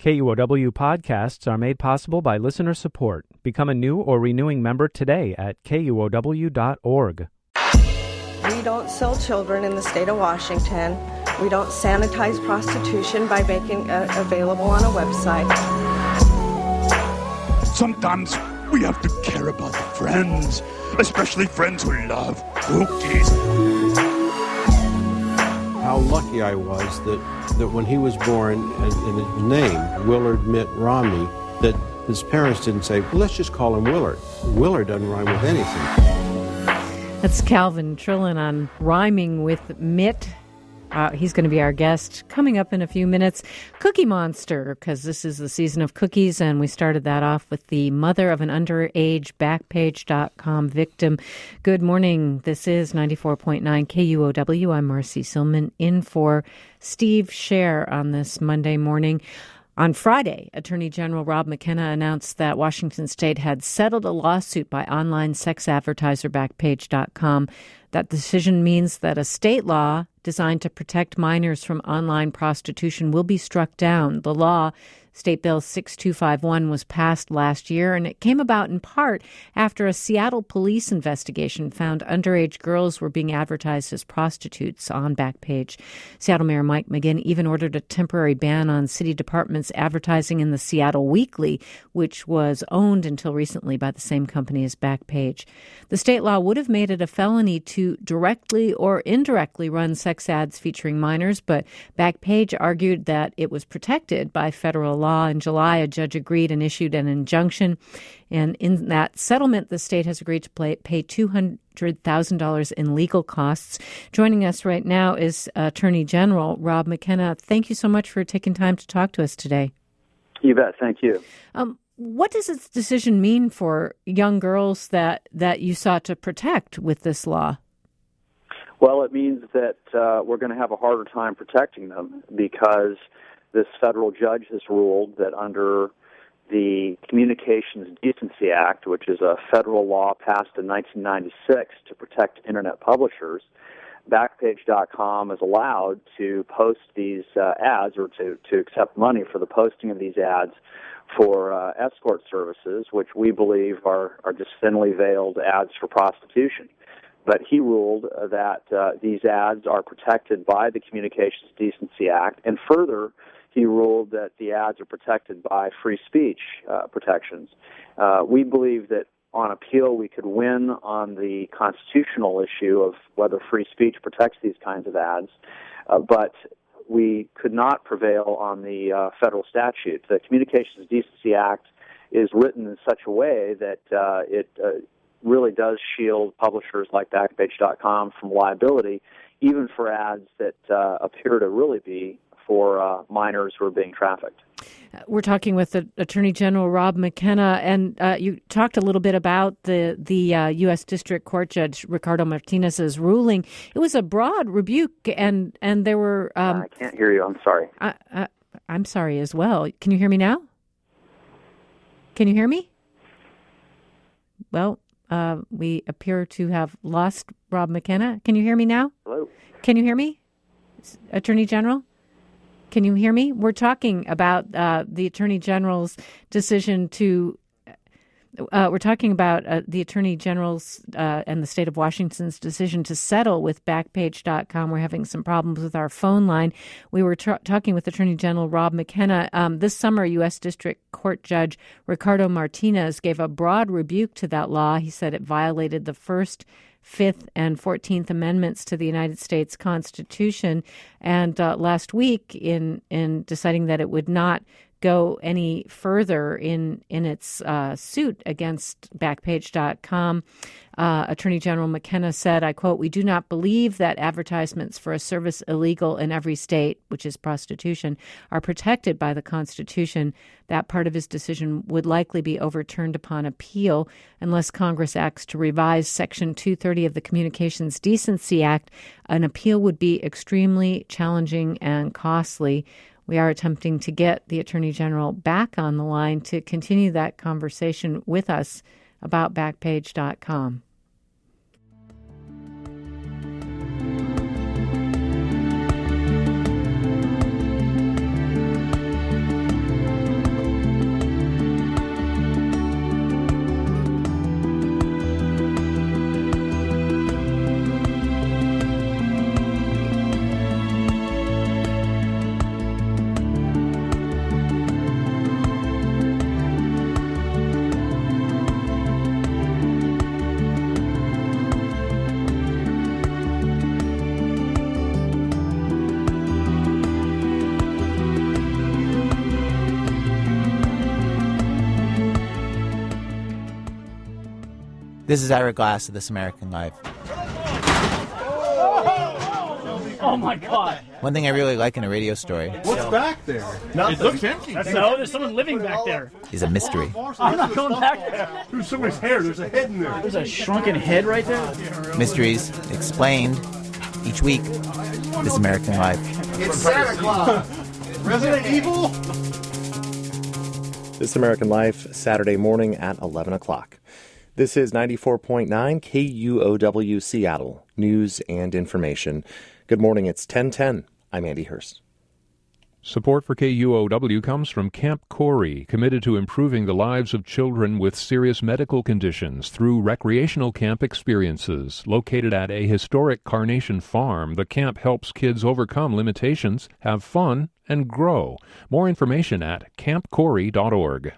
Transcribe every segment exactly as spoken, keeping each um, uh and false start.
K U O W podcasts are made possible by listener support. Become a new or renewing member today at K U O W dot org. We don't sell children in the state of Washington. We don't sanitize prostitution by making it available on a website. Sometimes we have to care about the friends, especially friends who love cookies. How lucky I was that, that when he was born and, and his name, Willard Mitt Romney, that his parents didn't say, well, let's just call him Willard. Willard doesn't rhyme with anything. That's Calvin Trillin on rhyming with Mitt. Uh, he's going to be our guest coming up in a few minutes. Cookie Monster, because this is the season of cookies, and we started that off with the mother of an underage Backpage dot com victim. Good morning. This is ninety-four point nine K U O W. I'm Marcy Silman, in for Steve Scher on this Monday morning. On Friday, Attorney General Rob McKenna announced that Washington State had settled a lawsuit by online sex advertiser Backpage dot com. That decision means that a state law designed to protect minors from online prostitution will be struck down. The law, State Bill six two five one, was passed last year, and it came about in part after a Seattle police investigation found underage girls were being advertised as prostitutes on Backpage. Seattle Mayor Mike McGinn even ordered a temporary ban on city departments advertising in the Seattle Weekly, which was owned until recently by the same company as Backpage. The state law would have made it a felony to directly or indirectly run sex ads featuring minors, but Backpage argued that it was protected by federal law. In July, a judge agreed and issued an injunction. And in that settlement, the state has agreed to pay, pay two hundred thousand dollars in legal costs. Joining us right now is Attorney General Rob McKenna. Thank you so much for taking time to talk to us today. You bet. Thank you. Um, what does this decision mean for young girls that, that you sought to protect with this law? Well, it means that uh, we're going to have a harder time protecting them because this federal judge has ruled that under the Communications Decency Act, which is a federal law passed in nineteen ninety-six to protect Internet publishers, Backpage dot com is allowed to post these uh, ads or to, to accept money for the posting of these ads for uh, escort services, which we believe are, are just thinly veiled ads for prostitution. But he ruled that uh, these ads are protected by the Communications Decency Act, and further, he ruled that the ads are protected by free speech uh, protections. Uh, we believe that on appeal we could win on the constitutional issue of whether free speech protects these kinds of ads, uh, but we could not prevail on the uh, federal statute. The Communications Decency Act is written in such a way that uh, it uh, really does shield publishers like Backpage dot com from liability, even for ads that uh, appear to really be for uh, minors who are being trafficked. We're talking with the Attorney General Rob McKenna, and uh, you talked a little bit about the the uh, U S District Court Judge Ricardo Martinez's ruling. It was a broad rebuke, and and there were. Um, I can't hear you. I'm sorry. I, I, I'm sorry as well. Can you hear me now? Can you hear me? Well, uh, we appear to have lost Rob McKenna. Can you hear me now? Hello. Can you hear me, Attorney General? Can you hear me? We're talking about uh, the Attorney General's decision to, uh, we're talking about uh, the Attorney General's uh, and the state of Washington's decision to settle with Backpage dot com. We're having some problems with our phone line. We were tra- talking with Attorney General Rob McKenna. Um, this summer, U S District Court Judge Ricardo Martinez gave a broad rebuke to that law. He said it violated the First, Fifth, and Fourteenth Amendments to the United States Constitution. And uh, last week, in in deciding that it would not go any further in in its uh, suit against Backpage dot com, uh, Attorney General McKenna said, I quote, "We do not believe that advertisements for a service illegal in every state, which is prostitution, are protected by the Constitution. That part of his decision would likely be overturned upon appeal unless Congress acts to revise Section two thirty of the Communications Decency Act. An appeal would be extremely challenging and costly." We are attempting to get the Attorney General back on the line to continue that conversation with us about Backpage dot com. This is Ira Glass of This American Life. Oh, my God. One thing I really like in a radio story What's back there? It looks empty. No, there's someone living back there. is a mystery. I'm not going back there. There's somebody's hair. There's a head in there. There's a shrunken head right there. Mysteries explained each week. This American Life. It's Santa Claus. Resident Evil. This American Life, Saturday morning at eleven o'clock. This is ninety-four point nine K U O W Seattle, news and information. Good morning, it's ten ten. I'm Andy Hurst. Support for K U O W comes from Camp Corey, committed to improving the lives of children with serious medical conditions through recreational camp experiences. Located at a historic Carnation farm, the camp helps kids overcome limitations, have fun, and grow. More information at camp corey dot org.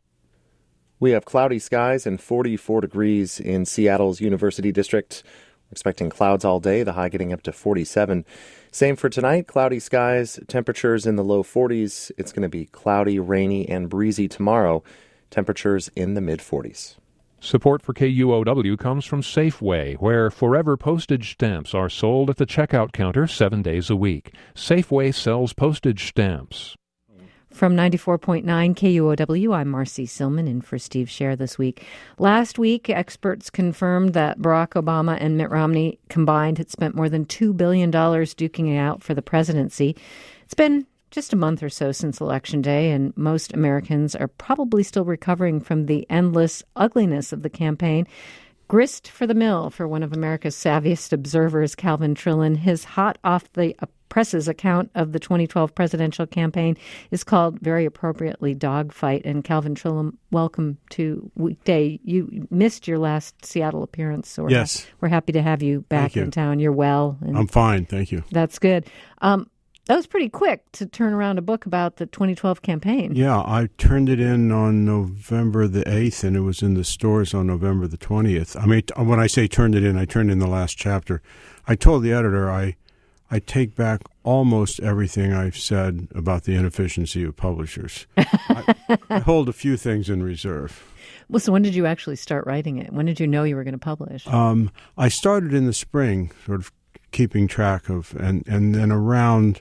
We have cloudy skies and forty-four degrees in Seattle's University District. We're expecting clouds all day, the high getting up to forty-seven. Same for tonight, cloudy skies, temperatures in the low forties. It's going to be cloudy, rainy, and breezy tomorrow, temperatures in the mid-forties. Support for K U O W comes from Safeway, where Forever postage stamps are sold at the checkout counter seven days a week. Safeway sells postage stamps. From ninety-four point nine K U O W, I'm Marcy Silman in for Steve Scher this week. Last week, experts confirmed that Barack Obama and Mitt Romney combined had spent more than two billion dollars duking it out for the presidency. It's been just a month or so since Election Day, and most Americans are probably still recovering from the endless ugliness of the campaign. Grist for the mill for one of America's savviest observers, Calvin Trillin. His hot off the presses account of the twenty twelve presidential campaign is called, very appropriately, Dogfight. And Calvin Trillin, welcome to Weekday. You missed your last Seattle appearance. So we're yes. Ha- we're happy to have you back you. in town. You're well. And I'm fine, thank you. That's good. Um, that was pretty quick to turn around a book about the twenty twelve campaign. Yeah, I turned it in on November the eighth, and it was in the stores on November the twentieth. I mean, when I say turned it in, I turned in the last chapter. I told the editor I, I take back almost everything I've said about the inefficiency of publishers. I, I hold a few things in reserve. Well, so when did you actually start writing it? When did you know you were going to publish? Um, I started in the spring, sort of keeping track of, and, and then around...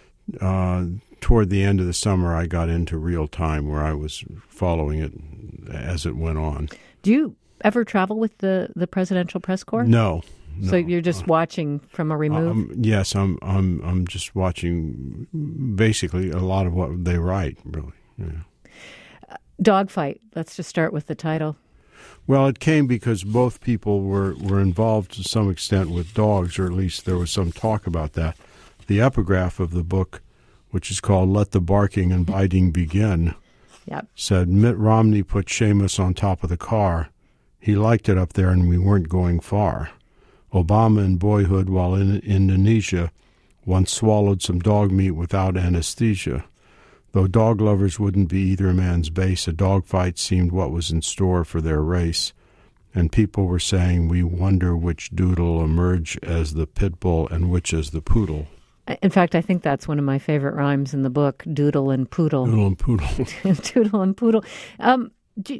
Uh, toward the end of the summer, I got into real time where I was following it as it went on. Do you ever travel with the, the presidential press corps? No. no. So you're just uh, watching from a remove? Um, yes, I'm. I'm. I'm just watching basically a lot of what they write. Really. Yeah. Uh, Dogfight. Let's just start with the title. Well, it came because both people were, were involved to some extent with dogs, or at least there was some talk about that. The epigraph of the book, which is called Let the Barking and Biting Begin, yep. said, Mitt Romney put Seamus on top of the car. He liked it up there and we weren't going far. Obama in boyhood while in Indonesia once swallowed some dog meat without anesthesia. Though dog lovers wouldn't be either man's base, a dogfight seemed what was in store for their race. And people were saying, we wonder which doodle'll emerge as the pit bull and which as the poodle. In fact, I think that's one of my favorite rhymes in the book, doodle and poodle. Doodle and poodle. Doodle and poodle. Um, do,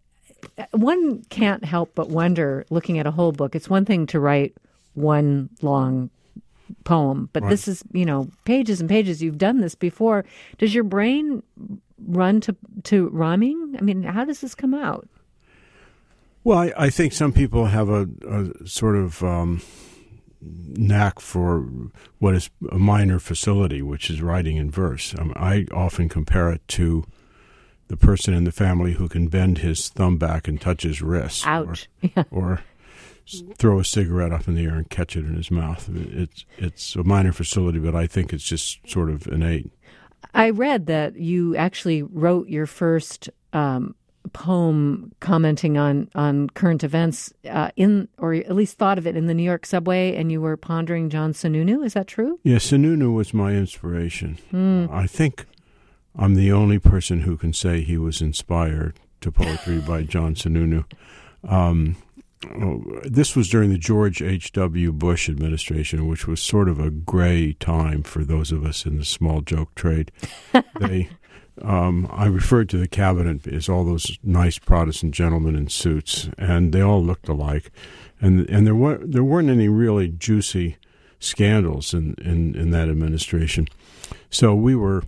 one can't help but wonder, looking at a whole book, it's one thing to write one long poem, but right. This is, you know, pages and pages. You've done this before. Does your brain run to, to rhyming? I mean, how does this come out? Well, I, I think some people have a, a sort of... Um, knack for what is a minor facility, which is writing in verse. Um, I often compare it to the person in the family who can bend his thumb back and touch his wrist. Ouch. Or, yeah. or throw a cigarette up in the air and catch it in his mouth. It's, it's a minor facility, but I think it's just sort of innate. I read that you actually wrote your first um, poem commenting on, on current events uh, in, or at least thought of it in the New York subway, and you were pondering John Sununu. Is that true? Yeah, Sununu was my inspiration. Mm. I think I'm the only person who can say he was inspired to poetry by John Sununu. Um, oh, this was during the George H W. Bush administration, which was sort of a gray time for those of us in the small joke trade. They, um, I referred to the cabinet as all those nice Protestant gentlemen in suits, and they all looked alike, and and there were there weren't any really juicy scandals in, in, in that administration. So we were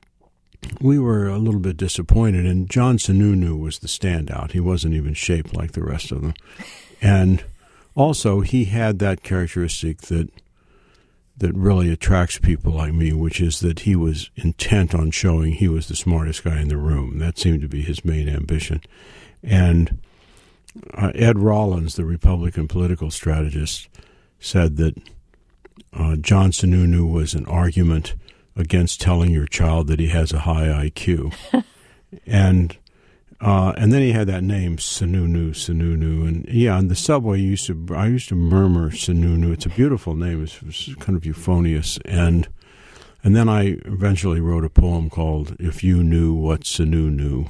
we were a little bit disappointed, and John Sununu was the standout. He wasn't even shaped like the rest of them. And also he had that characteristic that that really attracts people like me, which is that he was intent on showing he was the smartest guy in the room. That seemed to be his main ambition. And uh, Ed Rollins, the Republican political strategist, said that Uh, John Sununu was an argument against telling your child that he has a high I Q. and uh, and then he had that name, Sununu, Sununu. And yeah, on the subway, you used to, I used to murmur Sununu. It's a beautiful name. It's, it's kind of euphonious. And and then I eventually wrote a poem called If You Knew What Sunu Knew.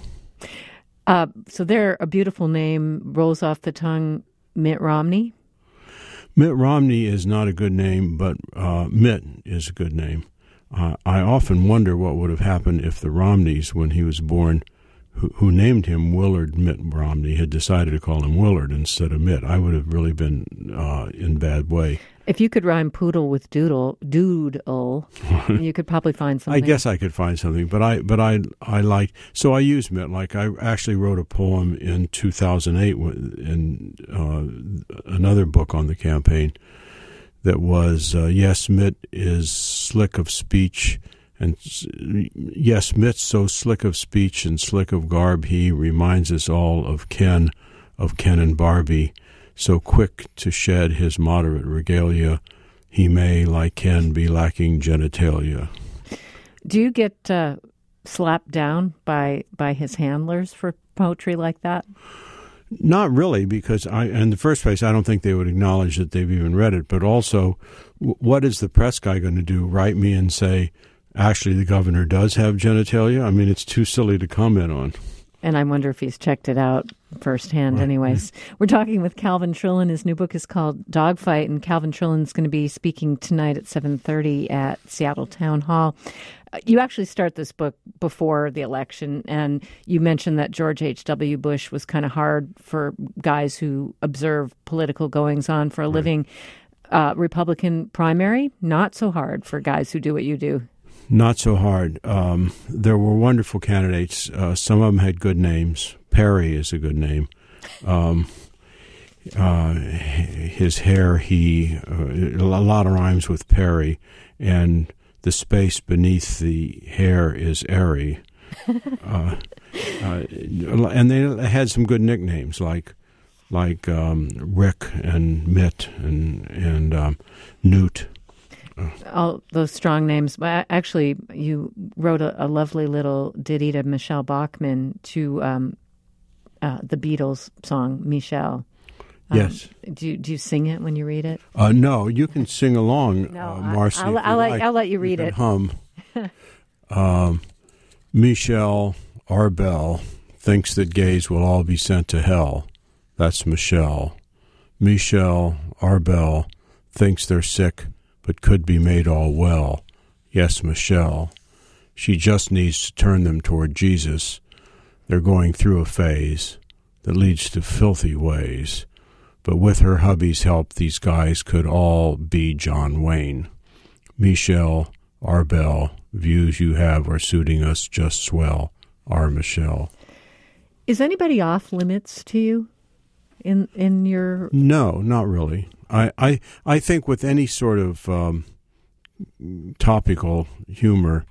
Uh, so there, a beautiful name rolls off the tongue, Mitt Romney. Mitt Romney is not a good name, but uh, Mitt is a good name. Uh, I often wonder what would have happened if the Romneys, when he was born, who, who named him Willard Mitt Romney, had decided to call him Willard instead of Mitt. I would have really been uh, in bad way. If you could rhyme poodle with doodle, doodle, you could probably find something. I guess I could find something, but I but I I like so I use Mitt. Like I actually wrote a poem in two thousand eight in uh, another book on the campaign that was uh, yes, Mitt is slick of speech, and yes, Mitt's so slick of speech and slick of garb, he reminds us all of Ken, of Ken and Barbie. So quick to shed his moderate regalia, he may, like Ken, be lacking genitalia. Do you get uh, slapped down by by his handlers for poetry like that? Not really, because I, in the first place, I don't think they would acknowledge that they've even read it. But also, w- what is the press guy going to do? Write me and say, actually, the governor does have genitalia? I mean, it's too silly to comment on. And I wonder if he's checked it out firsthand right. anyways. We're talking with Calvin Trillin. His new book is called Dogfight, and Calvin Trillin's going to be speaking tonight at seven thirty at Seattle Town Hall. You actually start this book before the election, and you mentioned that George H W. Bush was kind of hard for guys who observe political goings-on for a right. living. Uh, Republican primary, not so hard for guys who do what you do. Not so hard. Um, there were wonderful candidates. Uh, some of them had good names. Perry is a good name. Um, uh, his hair, he, uh, a lot of rhymes with Perry, and the space beneath the hair is airy. uh, uh, and they had some good nicknames like like um, Rick and Mitt and, and um, Newt. All those strong names. Actually, you wrote a, a lovely little ditty to Michelle Bachmann to um, uh, the Beatles song, Michelle. Um, yes. Do you, do you sing it when you read it? Uh, no, you can sing along, no, uh, Marcy. I'll, I'll, like. let, I'll let you read you it. Hum. um, Michelle Arbel thinks that gays will all be sent to hell. That's Michelle. Michelle Arbel thinks they're sick but could be made all well. Yes, Michelle. She just needs to turn them toward Jesus. They're going through a phase that leads to filthy ways. But with her hubby's help, these guys could all be John Wayne. Michelle Arbel, views you have are suiting us just swell. Our Michelle. Is anybody off limits to you in in your... No, not really. I, I, I think with any sort of um, topical humor,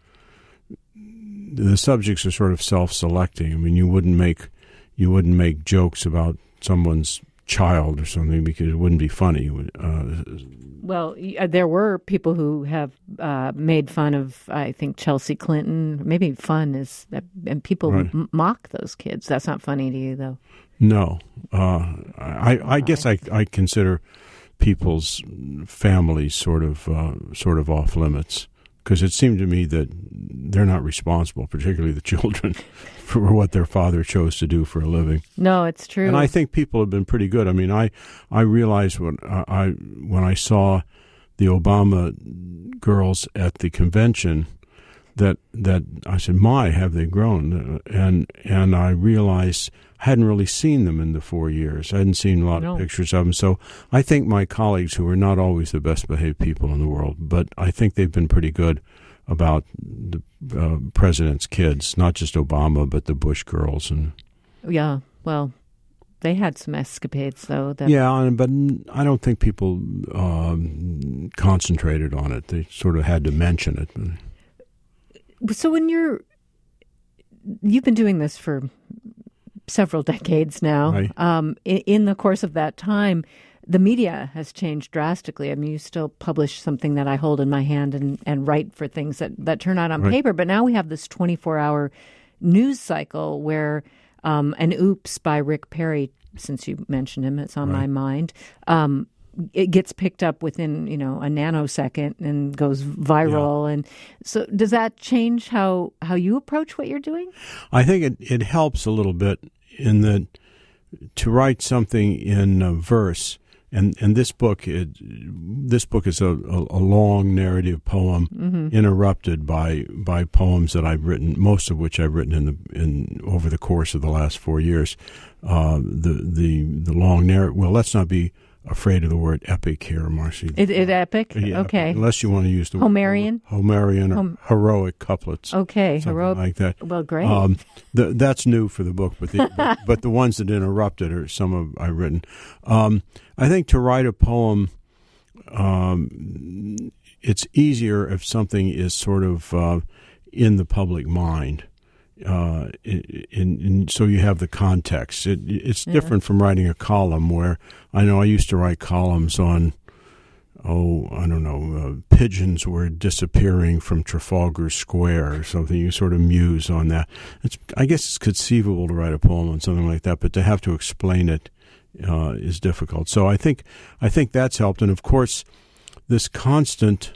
the subjects are sort of self-selecting. I mean, you wouldn't make you wouldn't make jokes about someone's child or something because it wouldn't be funny. Uh, well, there were people who have uh, made fun of, I think, Chelsea Clinton. Maybe fun is, and people right. m- mock those kids. That's not funny to you, though. No, uh, I, I guess I, I consider people's families sort of uh, sort of off limits because it seemed to me that they're not responsible, particularly the children, for what their father chose to do for a living. No, it's true. And I think people have been pretty good. I mean, I I realized when uh, I when I saw the Obama girls at the convention that that I said, "My, have they grown?" And and I realized I hadn't really seen them in the four years. I hadn't seen a lot no. of pictures of them. So I think my colleagues, who are not always the best behaved people in the world, but I think they've been pretty good about the uh, president's kids, not just Obama, but the Bush girls. And yeah, well, they had some escapades, though. That yeah, but I don't think people um, concentrated on it. They sort of had to mention it. So when you're, you've been doing this for several decades now. Right. Um, in, in the course of that time, the media has changed drastically. I mean, you still publish something that I hold in my hand and, and write for things that, that turn out on right. paper. But now we have this twenty-four hour news cycle where um, an Oops by Rick Perry, since you mentioned him, it's on right. my mind, um, it gets picked up within, you know, a nanosecond and goes viral. Yeah. And so does that change how, how you approach what you're doing? I think it, it helps a little bit in that to write something in uh, verse. And and this book, it, this book is a, a, a long narrative poem, mm-hmm. interrupted by by poems that I've written, most of which I've written in the in over the course of the last four years. Uh, the the the long narrative. Well, let's not be afraid of the word epic here, Marcy. It, it epic? Yeah, okay. Unless you want to use the Homerian? word Homerian or Hom- heroic couplets. Okay, heroic like that. Well, great. Um, the, that's new for the book, but the, but, but the ones that interrupted are some of I've written. Um, I think to write a poem, um, it's easier if something is sort of uh, in the public mind. Uh, in, in, so you have the context. It, it's yeah. different from writing a column where I know I used to write columns on, oh, I don't know, uh, pigeons were disappearing from Trafalgar Square or something. You sort of muse on that. It's, I guess it's conceivable to write a poem on something like that, but to have to explain it uh, is difficult. So I think I think that's helped. And, of course, this constant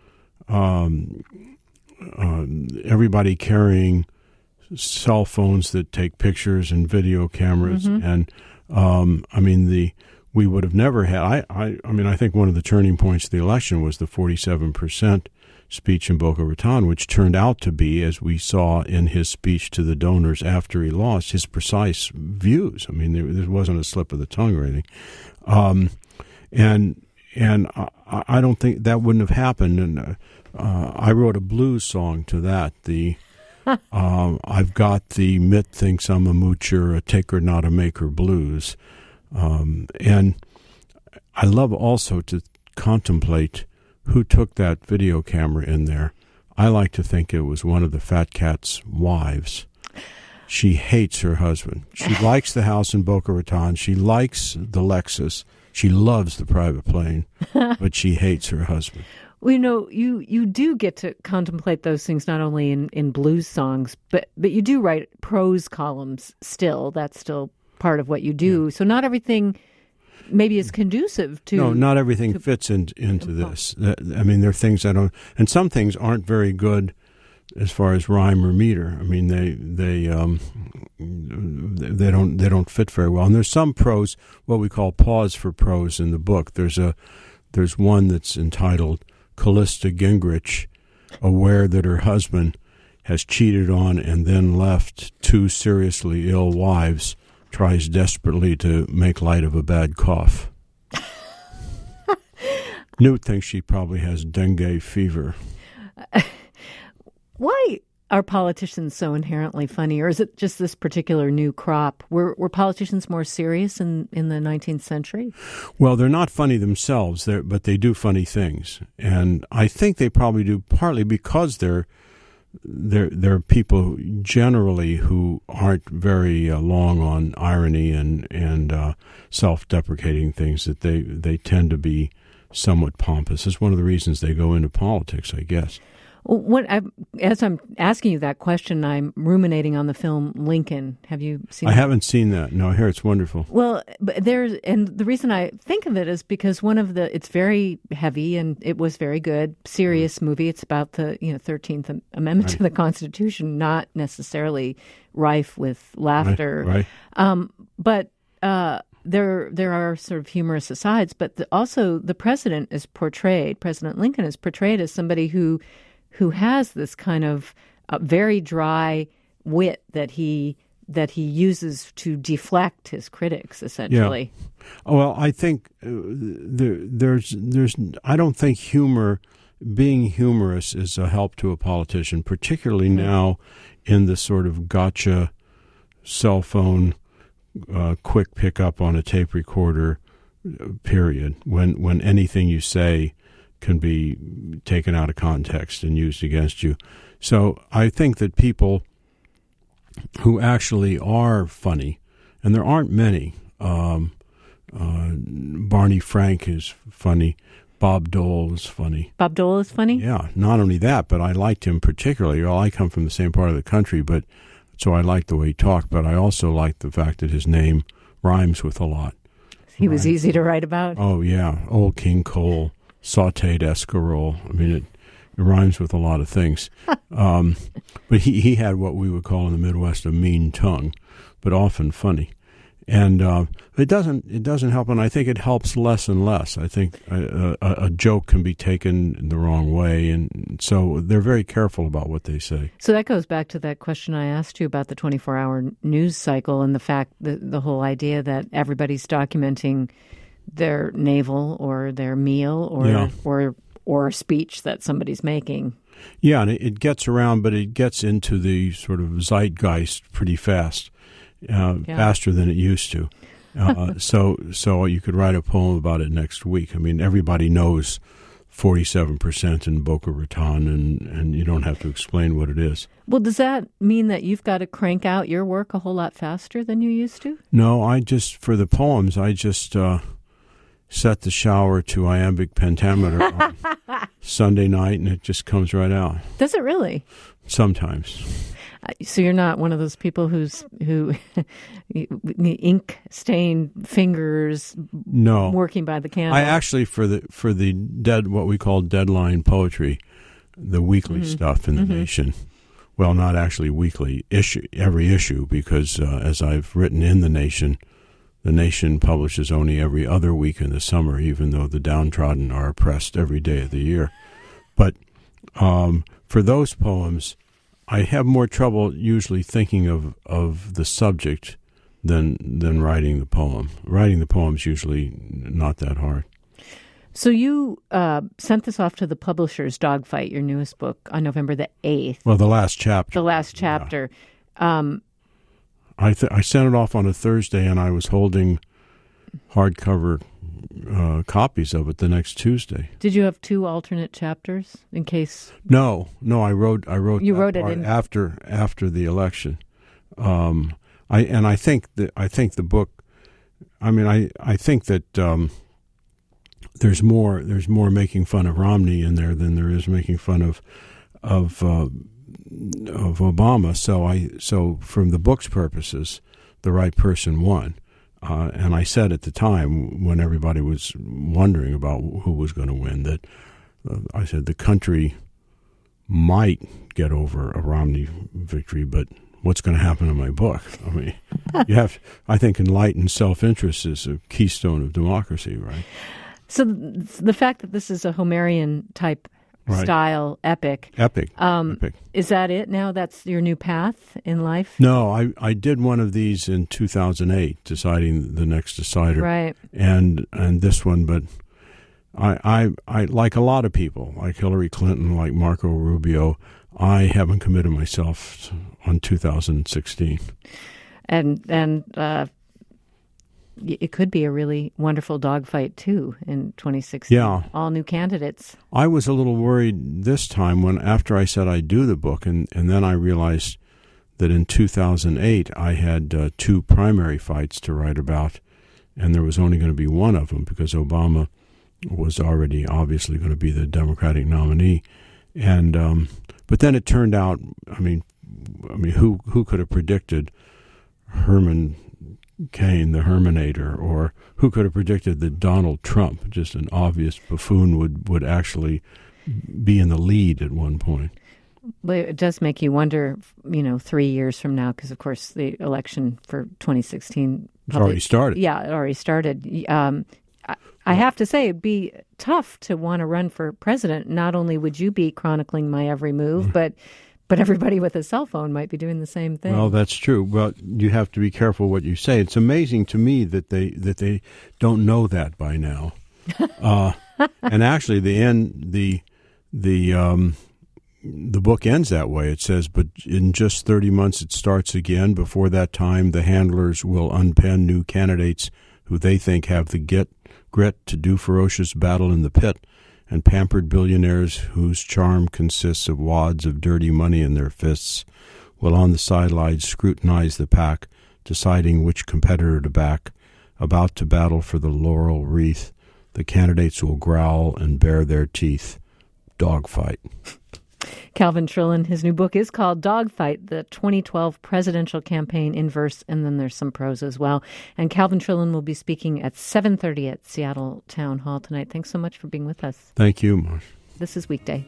um, uh, everybody carrying cell phones that take pictures and video cameras, mm-hmm. and um, I mean the we would have never had. I, I I mean I think one of the turning points of the election was the forty-seven percent speech in Boca Raton, which turned out to be, as we saw in his speech to the donors after he lost, his precise views. I mean there, there wasn't a slip of the tongue or anything, um, and and I, I don't think that wouldn't have happened. And uh, uh, I wrote a blues song to that. The um, I've got the Mitt thinks I'm a moocher, a taker, not a maker blues. Um, and I love also to contemplate who took that video camera in there. I like to think it was one of the fat cat's wives. She hates her husband. She likes the house in Boca Raton. She likes the Lexus. She loves the private plane, but she hates her husband. Well, you know, you, you do get to contemplate those things not only in, in blues songs, but, but you do write prose columns still. That's still part of what you do. Yeah. So not everything maybe is conducive to... No, not everything to, fits in, into this. I mean, there are things I don't... And some things aren't very good as far as rhyme or meter. I mean, they they um, they don't they don't fit very well. And there's some prose, what we call pause for prose in the book. There's a there's one that's entitled Callista Gingrich, aware that her husband has cheated on and then left two seriously ill wives, tries desperately to make light of a bad cough. Newt thinks she probably has dengue fever. Uh, why are politicians so inherently funny, or is it just this particular new crop? Were were politicians more serious in, in the nineteenth century? Well, they're not funny themselves, they're, but they do funny things. And I think they probably do partly because they're they're, they're people generally who aren't very uh, long on irony and, and uh, self-deprecating things, that they, they tend to be somewhat pompous. It's one of the reasons they go into politics, I guess. Well, what I, as I'm asking you that question, I'm ruminating on the film Lincoln. Have you seen I it? haven't seen that. No, I hear it's wonderful. Well, but there's, and the reason I think of it is because one of the, it's very heavy and it was very good, serious mm. movie. It's about the, you know, thirteenth Amendment right. to the Constitution, not necessarily rife with laughter. Right. right. Um, but uh, there, there are sort of humorous asides, but the, also the president is portrayed, President Lincoln is portrayed as somebody who, who has this kind of uh, very dry wit that he that he uses to deflect his critics, essentially. Yeah. Well, I think uh, there, there's there's I don't think humor, being humorous, is a help to a politician, particularly mm-hmm. now in the sort of gotcha cell phone, uh, quick pickup on a tape recorder period, when when anything you say can be taken out of context and used against you. So I think that people who actually are funny, and there aren't many, um, uh, Barney Frank is funny, Bob Dole is funny. Bob Dole is funny? Yeah, not only that, but I liked him particularly. Well, I come from the same part of the country, but so I liked the way he talked, but I also liked the fact that his name rhymes with a lot. He was right? easy to write about? Oh, yeah, Old King Cole. Sauteed escarole. I mean, it, it rhymes with a lot of things. Um, but he, he had what we would call in the Midwest a mean tongue, but often funny. And uh, it doesn't it doesn't help, and I think it helps less and less. I think a, a, a joke can be taken the wrong way, and so they're very careful about what they say. So that goes back to that question I asked you about the twenty-four hour news cycle and the fact that the whole idea that everybody's documenting their navel or their meal or yeah. or or a speech that somebody's making. Yeah, and it, it gets around, but it gets into the sort of zeitgeist pretty fast, uh, yeah. faster than it used to. Uh, so so you could write a poem about it next week. I mean, everybody knows forty-seven percent in Boca Raton, and, and you don't have to explain what it is. Well, does that mean that you've got to crank out your work a whole lot faster than you used to? No, I just, for the poems, I just... Uh, set the shower to iambic pentameter on Sunday night, and it just comes right out. Does it really? Sometimes. Uh, so you're not one of those people who's who ink stained fingers. No, working by the candle. I actually for the for the dead what we call deadline poetry, the weekly mm-hmm. stuff in the mm-hmm. Nation. Well, not actually weekly issue every issue because uh, as I've written in the Nation. The Nation publishes only every other week in the summer, even though the downtrodden are oppressed every day of the year. But um, for those poems, I have more trouble usually thinking of, of the subject than than writing the poem. Writing the poem's usually not that hard. So you uh, sent this off to the publishers, Dogfight, your newest book, on November the eighth. Well, the last chapter. The last chapter. Yeah. Um I th- I sent it off on a Thursday, and I was holding hardcover uh, copies of it the next Tuesday. Did you have two alternate chapters in case? No, no. I wrote I wrote you wrote it in after after the election. Um, I and I think that I think the book. I mean, I I think that um, there's more there's more making fun of Romney in there than there is making fun of of. Uh, of Obama, so I so from the book's purposes, the right person won. Uh, and I said at the time, when everybody was wondering about who was going to win, that uh, I said the country might get over a Romney victory, but what's going to happen to my book? I mean, you have. I think enlightened self-interest is a keystone of democracy, right? So the fact that this is a Homerian type. Right. Style epic. Epic. Um, epic. Is that it now? That's your new path in life? No, I, I did one of these in two thousand eight, deciding the next decider. Right. And and this one, but I, I, I like a lot of people, like Hillary Clinton, like Marco Rubio, I haven't committed myself on two thousand sixteen. And, and, uh, it could be a really wonderful dogfight, too, in twenty sixteen. Yeah. All new candidates. I was a little worried this time when, after I said I'd do the book, and, and then I realized that in two thousand eight I had uh, two primary fights to write about, and there was only going to be one of them because Obama was already obviously going to be the Democratic nominee. And um, but then it turned out, I mean, I mean, who who could have predicted Herman Cain, the Herminator, or who could have predicted that Donald Trump, just an obvious buffoon, would, would actually be in the lead at one point? But it does make you wonder, you know, three years from now, because, of course, the election for twenty sixteen... It's already started. Yeah, it already started. Um, I, I have to say, it'd be tough to want to run for president. Not only would you be chronicling my every move, but... But everybody with a cell phone might be doing the same thing. Well, that's true. Well, you have to be careful what you say. It's amazing to me that they that they don't know that by now. uh, and actually, the end the the um, the book ends that way. It says, "But in just thirty months, it starts again. Before that time, the handlers will unpen new candidates who they think have the grit grit to do ferocious battle in the pit." And pampered billionaires whose charm consists of wads of dirty money in their fists will on the sidelines scrutinize the pack, deciding which competitor to back. About to battle for the laurel wreath, the candidates will growl and bare their teeth. Dogfight. Calvin Trillin, his new book is called Dogfight, the twenty twelve presidential campaign in verse, and then there's some prose as well. And Calvin Trillin will be speaking at seven thirty at Seattle Town Hall tonight. Thanks so much for being with us. Thank you, Marsh. This is Weekday.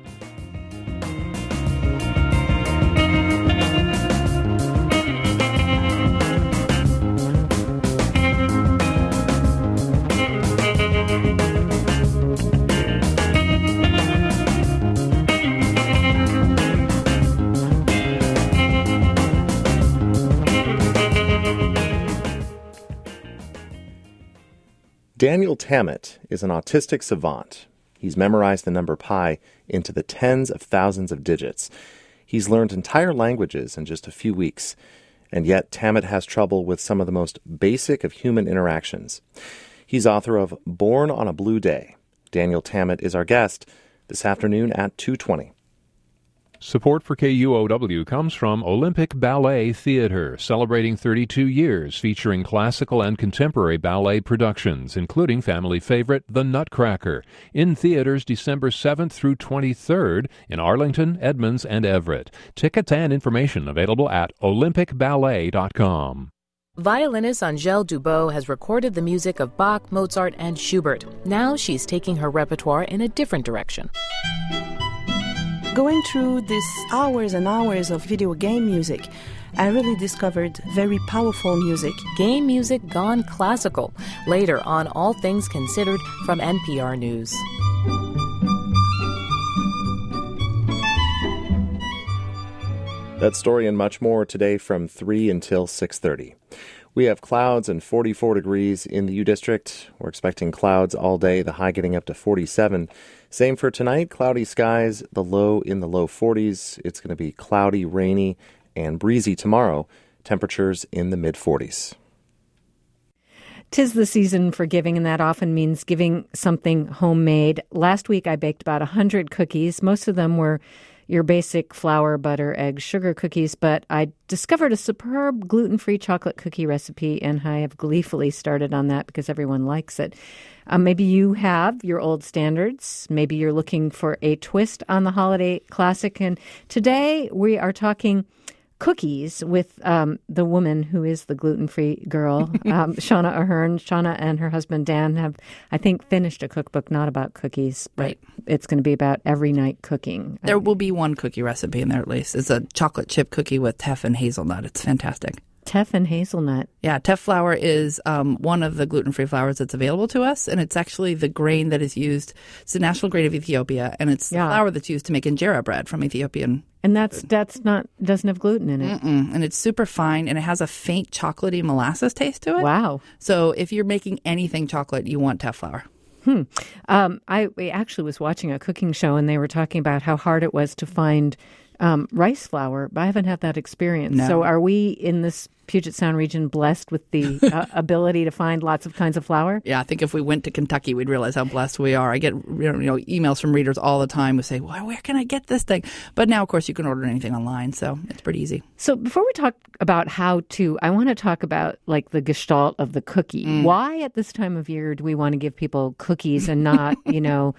Daniel Tammet is an autistic savant. He's memorized the number pi into the tens of thousands of digits. He's learned entire languages in just a few weeks, and yet Tammet has trouble with some of the most basic of human interactions. He's author of Born on a Blue Day. Daniel Tammet is our guest this afternoon at two twenty. Support for K U O W comes from Olympic Ballet Theater, celebrating thirty-two years, featuring classical and contemporary ballet productions, including family favorite The Nutcracker, in theaters December seventh through twenty-third in Arlington, Edmonds, and Everett. Tickets and information available at olympic ballet dot com. Violinist Angèle Dubot has recorded the music of Bach, Mozart, and Schubert. Now she's taking her repertoire in a different direction. Going through these hours and hours of video game music, I really discovered very powerful music. Game music gone classical. Later on All Things Considered from N P R News. That story and much more today from three until six thirty. We have clouds and forty-four degrees in the U District. We're expecting clouds all day, the high getting up to forty-seven. Same for tonight, cloudy skies, the low in the low forties. It's going to be cloudy, rainy, and breezy tomorrow. Temperatures in the mid-forties. 'Tis the season for giving, and that often means giving something homemade. Last week I baked about one hundred cookies. Most of them were your basic flour, butter, egg, sugar cookies, but I discovered a superb gluten-free chocolate cookie recipe, and I have gleefully started on that because everyone likes it. Um, maybe you have your old standards. Maybe you're looking for a twist on the holiday classic, and today we are talking cookies with um, the woman who is the gluten-free girl, um, Shauna Ahern. Shauna and her husband Dan have, I think, finished a cookbook not about cookies, but right. It's going to be about every night cooking. There will be one cookie recipe in there at least. It's a chocolate chip cookie with teff and hazelnut. It's fantastic. Teff and hazelnut. Yeah, teff flour is um, one of the gluten-free flours that's available to us, and it's actually the grain that is used. It's the national grain of Ethiopia, and it's Yeah. the flour that's used to make injera bread from Ethiopian. And that's that's not doesn't have gluten in it. Mm-mm. And it's super fine, and it has a faint chocolatey molasses taste to it. Wow. So if you're making anything chocolate, you want teff flour. Hmm. Um, I actually was watching a cooking show, and they were talking about how hard it was to find um, rice flour, but I haven't had that experience. No. So are we in this Puget Sound region blessed with the uh, ability to find lots of kinds of flour? Yeah, I think if we went to Kentucky, we'd realize how blessed we are. I get you know emails from readers all the time who say, well, where can I get this thing? But now, of course, you can order anything online, so it's pretty easy. So before we talk about how to, I want to talk about like the gestalt of the cookie. Mm. Why at this time of year do we want to give people cookies and not, you know,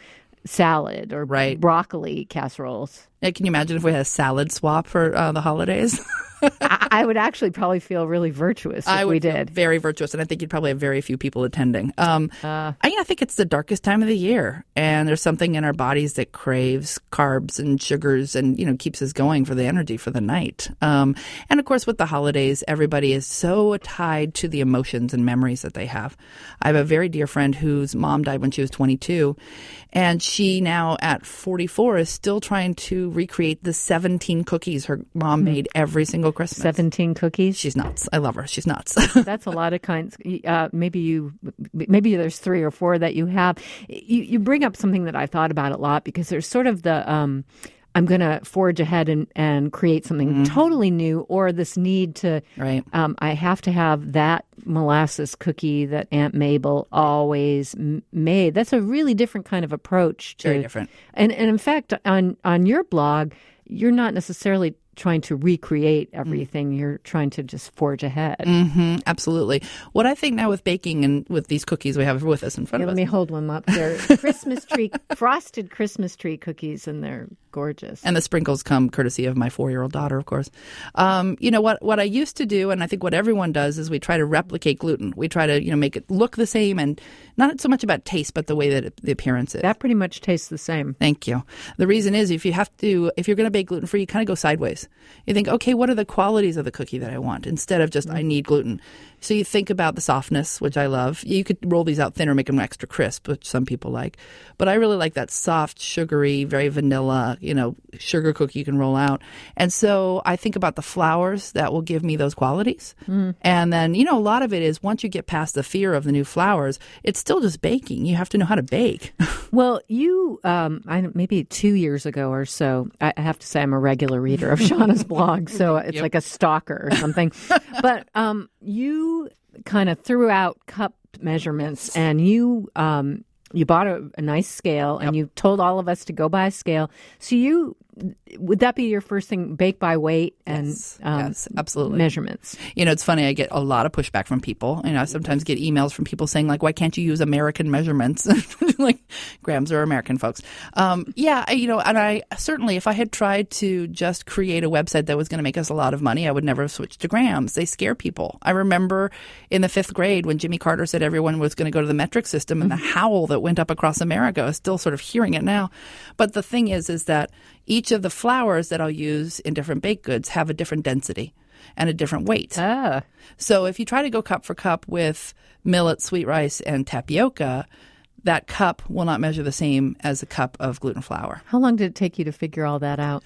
salad or right. broccoli casseroles. Now, can you imagine if we had a salad swap for uh, the holidays? I, I would actually probably feel really virtuous if I would we did. Feel very virtuous, and I think you'd probably have very few people attending. Um, uh, I, I think it's the darkest time of the year, and there's something in our bodies that craves carbs and sugars, and you know keeps us going for the energy for the night. Um, and of course, with the holidays, everybody is so tied to the emotions and memories that they have. I have a very dear friend whose mom died when she was twenty-two, and she now at forty-four is still trying to recreate the seventeen cookies her mom made every single Christmas. seventeen cookies? She's nuts. I love her. She's nuts. That's a lot of kinds. Uh, maybe you, maybe there's three or four that you have. You, you bring up something that I thought about a lot because there's sort of the, um, I'm going to forge ahead and, and create something mm-hmm. totally new, or this need to, right. um, I have to have that molasses cookie that Aunt Mabel always m- made. That's a really different kind of approach. To, Very different. And, and in fact, on, on your blog, you're not necessarily trying to recreate everything. Mm. You're trying to just forge ahead. Mm-hmm, absolutely. What I think now with baking and with these cookies we have with us in front yeah, of us. Let me hold one up. They're Christmas tree, frosted Christmas tree cookies, and they're gorgeous. And the sprinkles come courtesy of my four-year-old daughter, of course. Um, you know, what what I used to do, and I think what everyone does, is we try to replicate gluten. We try to, you know, make it look the same, and not so much about taste, but the way that it, the appearance is. That pretty much tastes the same. Thank you. The reason is if you have to, if you're going to bake gluten-free, you kind of go sideways. You think, okay, what are the qualities of the cookie that I want? Instead of just, mm-hmm. I need gluten. So you think about the softness, which I love. You could roll these out thinner, make them extra crisp, which some people like. But I really like that soft, sugary, very vanilla, you know, sugar cookie you can roll out. And so I think about the flours that will give me those qualities. Mm. And then, you know, a lot of it is once you get past the fear of the new flours, it's still just baking. You have to know how to bake. Well, you, um, I, maybe two years ago or so, I have to say I'm a regular reader of Shauna's blog, so it's yep. like a stalker or something. But um, you kind of threw out cup measurements, and you um, you bought a, a nice scale, yep. and you told all of us to go buy a scale. So you would that be your first thing? Bake by weight and yes, um, yes, absolutely measurements. You know, it's funny. I get a lot of pushback from people. You know, I sometimes get emails from people saying like, "Why can't you use American measurements?" Like, grams are American, folks. Um, yeah, I, you know, and I certainly, if I had tried to just create a website that was going to make us a lot of money, I would never have switched to grams. They scare people. I remember in the fifth grade when Jimmy Carter said everyone was going to go to the metric system, and the howl that went up across America. I was still sort of hearing it now. But the thing is, is that each of the flours that I'll use in different baked goods have a different density and a different weight. Ah. So if you try to go cup for cup with millet, sweet rice, and tapioca, that cup will not measure the same as a cup of gluten flour. How long did it take you to figure all that out?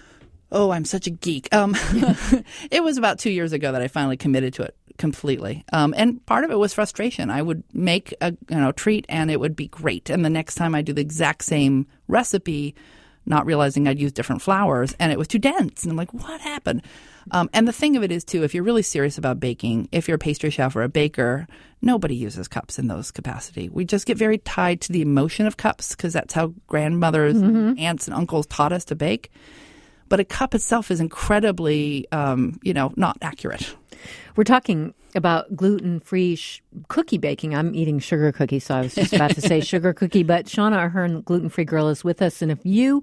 Oh, I'm such a geek. Um, it was about two years ago that I finally committed to it completely. Um, and part of it was frustration. I would make a you know treat and it would be great. And the next time I do the exact same recipe, not realizing I'd use different flours, and it was too dense. And I'm like, what happened? Um, and the thing of it is, too, if you're really serious about baking, if you're a pastry chef or a baker, nobody uses cups in those capacity. We just get very tied to the emotion of cups because that's how grandmothers, mm-hmm. aunts, and uncles taught us to bake. But a cup itself is incredibly, um, you know, not accurate. We're talking about gluten-free sh- cookie baking. I'm eating sugar cookies, so I was just about to say sugar cookie. But Shauna Ahern, Gluten-Free Girl, is with us. And if you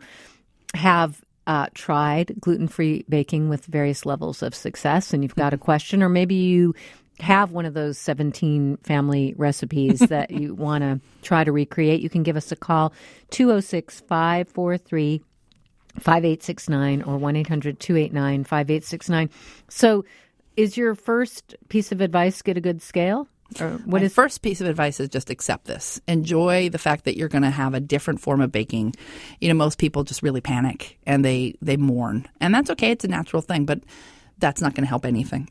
have uh, tried gluten-free baking with various levels of success and you've got a question, or maybe you have one of those seventeen family recipes that you want to try to recreate, you can give us a call, two oh six, five four three, five eight six nine or one eight hundred, two eight nine, five eight six nine. So is your first piece of advice get a good scale? Or what My is first piece of advice is just accept this. Enjoy the fact that you're going to have a different form of baking. You know, most people just really panic and they, they mourn. And that's okay. It's a natural thing, but that's not going to help anything.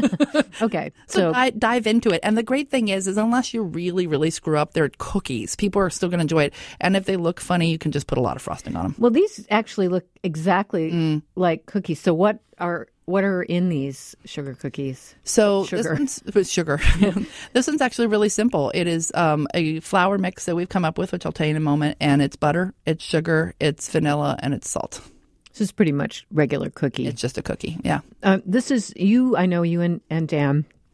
Okay. So, So, I, dive into it. And the great thing is, is unless you really, really screw up, they're cookies. People are still going to enjoy it. And if they look funny, you can just put a lot of frosting on them. well, these actually look exactly Mm. like cookies. So what are what are in these sugar cookies? So Sugar. this one's with sugar. This one's actually really simple. It is um, a flour mix that we've come up with, which I'll tell you in a moment. And it's butter, it's sugar, it's vanilla, and it's salt. This is pretty much regular cookie. It's just a cookie, yeah. Uh, this is you. I know you and, and Dan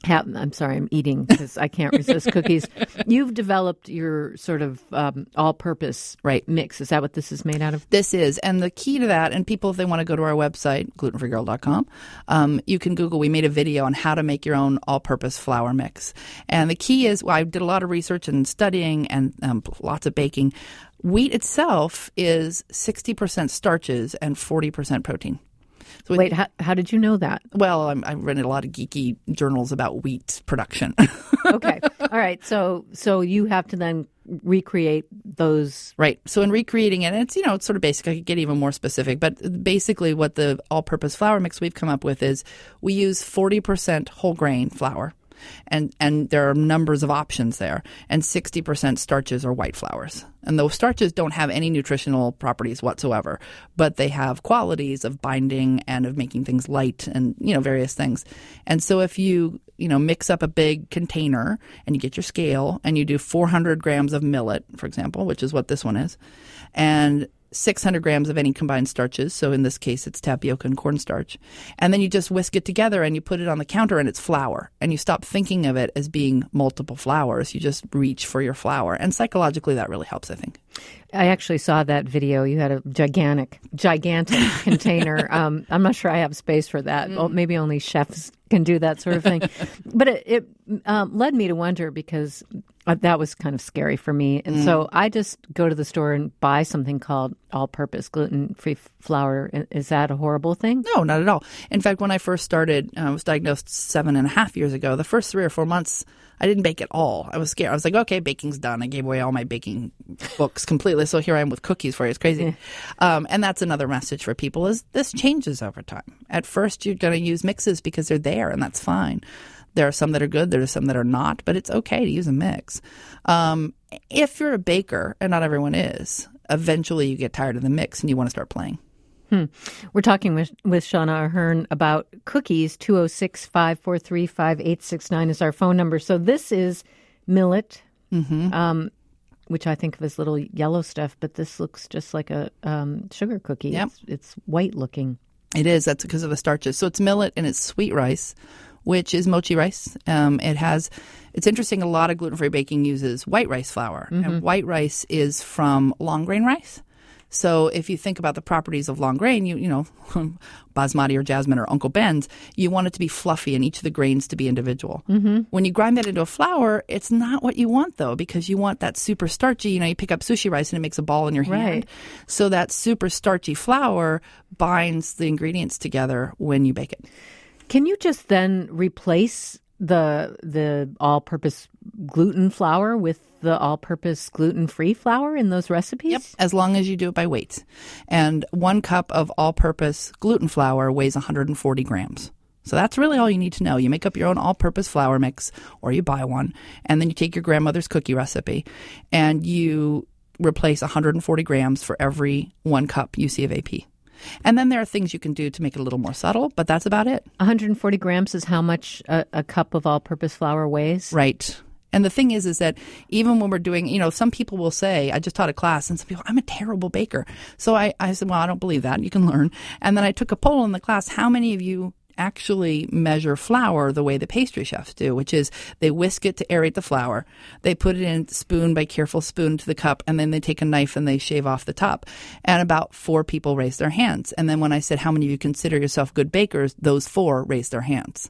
Have, I'm sorry, I'm eating because I can't resist cookies. You've developed your sort of um, all-purpose right. mix. Is that what this is made out of? This is. And the key to that, and people, if they want to go to our website, gluten free girl dot com, um, you can Google. We made a video on how to make your own all-purpose flour mix. And the key is, well, I did a lot of research and studying and um, lots of baking. Wheat itself is sixty percent starches and forty percent protein. So Wait, how, how did you know that? Well, I'm, I've read a lot of geeky journals about wheat production. Okay. All right. So so you have to then recreate those. Right. So in recreating it, it's, you know, it's sort of basic. I could get even more specific. But basically what the all-purpose flour mix we've come up with is we use forty percent whole grain flour. And and there are numbers of options there. And sixty percent starches or white flours. And those starches don't have any nutritional properties whatsoever, but they have qualities of binding and of making things light and, you know, various things. And so if you, you know, mix up a big container and you get your scale and you do four hundred grams of millet, for example, which is what this one is, and six hundred grams of any combined starches. So in this case, it's tapioca and cornstarch. And then you just whisk it together and you put it on the counter and it's flour. And you stop thinking of it as being multiple flours. You just reach for your flour. And psychologically, that really helps, I think. I actually saw that video. You had a gigantic, gigantic container. Um, I'm not sure I have space for that. Mm. Well, maybe only chefs can do that sort of thing. But it, it um, led me to wonder because uh, that was kind of scary for me. And mm. so I just go to the store and buy something called all-purpose gluten-free flour. Is that a horrible thing? No, not at all. In fact, when I first started, uh, I was diagnosed seven and a half years ago. The first three or four months, I didn't bake at all. I was scared. I was like, okay, baking's done. I gave away all my baking books completely. So here I am with cookies for you. It's crazy. Yeah. Um, and that's another message for people is this changes over time. At first, you're going to use mixes because they're there, and that's fine. There are some that are good. There are some that are not, but it's okay to use a mix. Um, if you're a baker, and not everyone is, eventually you get tired of the mix and you want to start playing. Hmm. We're talking with, with Shauna Ahern about cookies. two oh six, five four three, five eight six nine is our phone number. So this is millet, mm-hmm. um, which I think of as little yellow stuff, but this looks just like a um, sugar cookie. Yep. It's, it's white looking. It is. That's because of the starches. So it's millet and it's sweet rice, which is mochi rice. Um, it has, it's interesting, a lot of gluten-free baking uses white rice flour. Mm-hmm. And white rice is from long grain rice. So if you think about the properties of long grain, you you know, basmati or jasmine or Uncle Ben's, you want it to be fluffy and each of the grains to be individual. Mm-hmm. When you grind that into a flour, it's not what you want, though, because you want that super starchy, you know, you pick up sushi rice and it makes a ball in your hand. Right. So that super starchy flour binds the ingredients together when you bake it. Can you just then replace the the all-purpose gluten flour with the all-purpose gluten-free flour in those recipes? Yep, as long as you do it by weight. And one cup of all-purpose gluten flour weighs one hundred forty grams. So that's really all you need to know. You make up your own all-purpose flour mix, or you buy one, and then you take your grandmother's cookie recipe, and you replace one hundred forty grams for every one cup you see of A P. And then there are things you can do to make it a little more subtle, but that's about it. one hundred forty grams is how much a, a cup of all-purpose flour weighs? Right. And the thing is, is that even when we're doing, you know, some people will say, I just taught a class, and some people, I'm a terrible baker. So I, I said, well, I don't believe that. You can learn. And then I took a poll in the class, how many of you actually measure flour the way the pastry chefs do, which is they whisk it to aerate the flour. They put it in spoon by careful spoon to the cup, and then they take a knife and they shave off the top. And about four people raised their hands. And then when I said, how many of you consider yourself good bakers, those four raised their hands.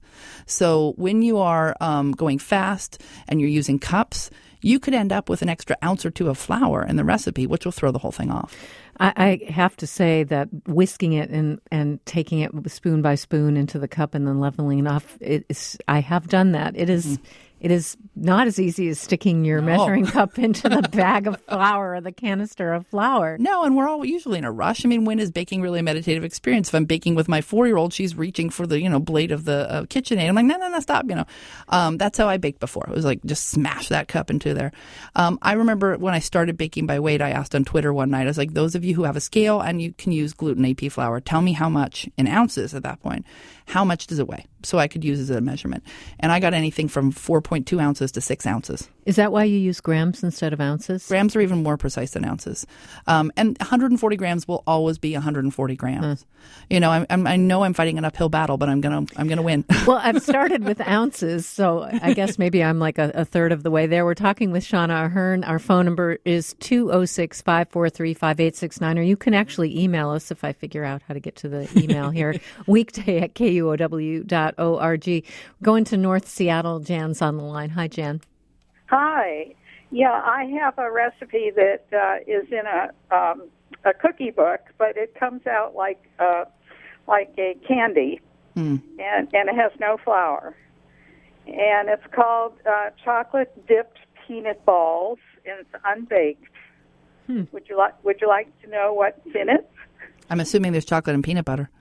So when you are um, going fast and you're using cups, you could end up with an extra ounce or two of flour in the recipe, which will throw the whole thing off. I, I have to say that whisking it and, and taking it spoon by spoon into the cup and then leveling it off, it is, I have done that. It is mm. it is not as easy as sticking your no. measuring cup into the bag of flour or the canister of flour. No, and we're all usually in a rush. I mean, when is baking really a meditative experience? If I'm baking with my four-year-old, she's reaching for the, you know, blade of the uh, KitchenAid. I'm like, no, no, no, stop, you know. Um, that's how I baked before. It was like, just smash that cup into there. Um, I remember when I started baking by weight, I asked on Twitter one night, I was like, those of you who have a scale and you can use gluten A P flour, tell me how much in ounces at that point. How much does it weigh? so I could use as a measurement. And I got anything from four point two ounces to six ounces. Is that why you use grams instead of ounces? Grams are even more precise than ounces. Um, and one hundred forty grams will always be one hundred forty grams. Huh. You know, I'm, I'm, I know I'm fighting an uphill battle, but I'm gonna I'm gonna win. Well, I've started with ounces, so I guess maybe I'm like a, a third of the way there. We're talking with Shauna Ahern. Our phone number is two oh six, five four three, five eight six nine, or you can actually email us if I figure out how to get to the email here. Weekday at K U O W dot org. We're going to North Seattle. Jan's on the line. Hi, Jan. Hi. Yeah, I have a recipe that uh, is in a um, a cookie book, but it comes out like uh, like a candy, mm. and and it has no flour, and it's called uh, chocolate dipped peanut balls, and it's unbaked. Hmm. Would you like Would you like to know what's in it? I'm assuming there's chocolate and peanut butter.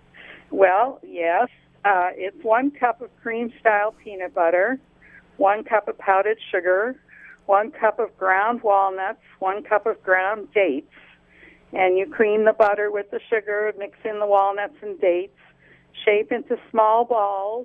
Well, yes. Uh, it's one cup of cream-style peanut butter, one cup of powdered sugar, one cup of ground walnuts, one cup of ground dates. And you cream the butter with the sugar, mix in the walnuts and dates, shape into small balls,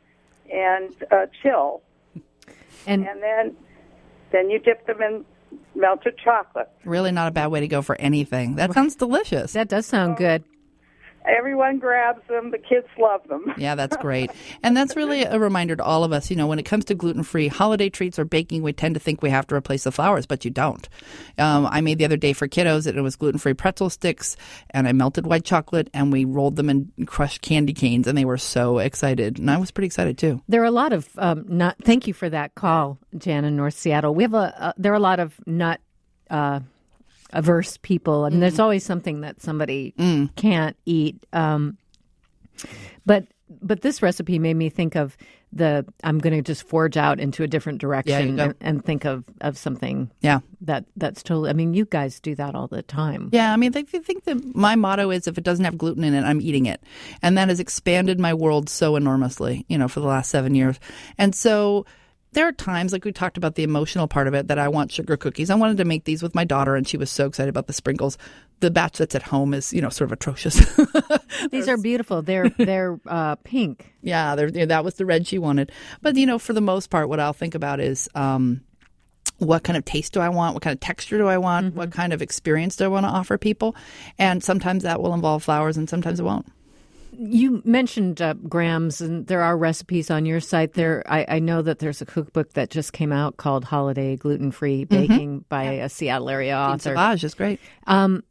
and uh, chill. And, and then then you dip them in melted chocolate. Really not a bad way to go for anything. That sounds delicious. That does sound good. Everyone grabs them. The kids love them. Yeah, that's great. And that's really a reminder to all of us, you know, when it comes to gluten-free holiday treats or baking, we tend to think we have to replace the flours, but you don't. Um, I made the other day for kiddos, and it was gluten-free pretzel sticks, and I melted white chocolate, and we rolled them in crushed candy canes, and they were so excited. And I was pretty excited, too. There are a lot of um, nut. Thank you for that call, Jan, in North Seattle. We have a, uh, there are a lot of nut uh averse people. I mean, mm. there's always something that somebody mm. can't eat. Um, but but this recipe made me think of the, I'm going to just forge out into a different direction yeah, and, and think of, of something yeah. that that's totally, I mean, you guys do that all the time. Yeah, I mean, I think that my motto is if it doesn't have gluten in it, I'm eating it. And that has expanded my world so enormously, you know, for the last seven years. And so there are times, like we talked about the emotional part of it, that I want sugar cookies. I wanted to make these with my daughter, and she was so excited about the sprinkles. The batch that's at home is, you know, sort of atrocious. These are beautiful. They're they're uh, pink. Yeah, they're, that was the red she wanted. But, you know, for the most part, what I'll think about is um, what kind of taste do I want? What kind of texture do I want? Mm-hmm. What kind of experience do I want to offer people? And sometimes that will involve flowers, and sometimes it won't. You mentioned uh, grams, and there are recipes on your site. There, I, I know that there's a cookbook that just came out called Holiday Gluten-Free Baking mm-hmm. by yeah. a Seattle area author. Dean Savage is great. Um,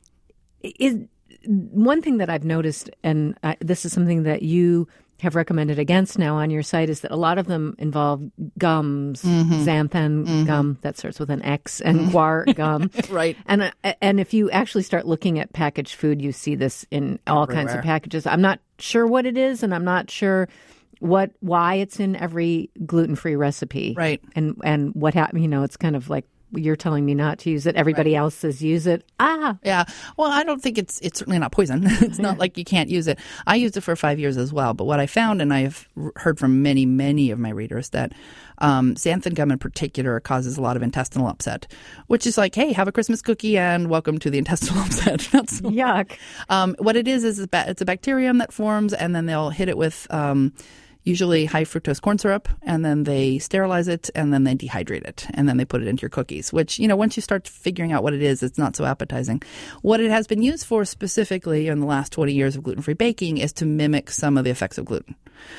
is one thing that I've noticed, and I, this is something that you have recommended against now on your site, is that a lot of them involve gums, mm-hmm. xanthan mm-hmm. gum that starts with an X, and mm-hmm. guar gum. Right. And and if you actually start looking at packaged food, you see this in all Everywhere. kinds of packages. I'm not sure what it is, and I'm not sure what why it's in every gluten-free recipe. Right. And and what happened, you know, it's kind of like, you're telling me not to use it. Everybody right. else says use it. Ah. Yeah. Well, I don't think it's it's certainly not poison. It's not like you can't use it. I used it for five years as well. But what I found, and I've heard from many, many of my readers, that um, xanthan gum in particular causes a lot of intestinal upset, which is like, hey, have a Christmas cookie and welcome to the intestinal upset. That's yuck. Um, what it is is it's a bacterium that forms, and then they'll hit it with Um, usually high fructose corn syrup, and then they sterilize it, and then they dehydrate it, and then they put it into your cookies, which, you know, once you start figuring out what it is, it's not so appetizing. What it has been used for specifically in the last twenty years of gluten-free baking is to mimic some of the effects of gluten.